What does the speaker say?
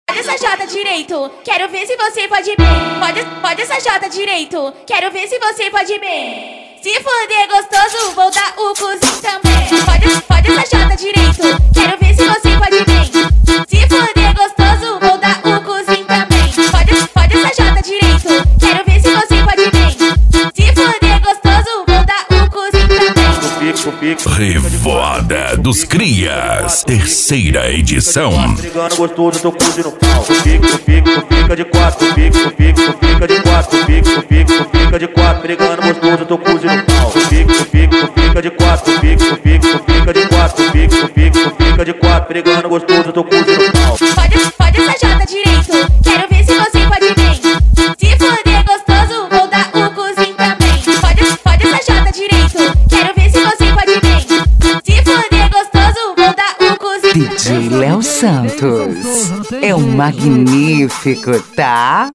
Pode essa jota direito, quero ver se você pode bem. Pode essa jota direito, quero ver se você pode bem. Se fuder gostoso, vou dar o cozinho também. Pode essa jota direito, quero ver se você pode bem. Se fuder gostoso, vou dar o cozinho também. Pode essa jota direito, quero ver se você pode bem. Se fuder gostoso, vou dar o cozinho também. Revoada dos Crias, terceira edição. Brigando gostoso, tô cozinho no pau. Tu fica de quatro. Tu fica de quatro. Tu fica de quatro. Brigando gostoso, tô cozinho no pau. Tu fica de quatro. Tu fica de quatro. Tu fica de quatro. Brigando gostoso, tô cozinho no pau. Pode essa jota direito, quero ver se você pode bem. Se fuder gostoso, vou dar o cozinho também. Pode essa jota direito, quero ver se você pode bem. Se fuder gostoso, vou dar o cozinho. DJ Léo Santos é um magnífico, tá?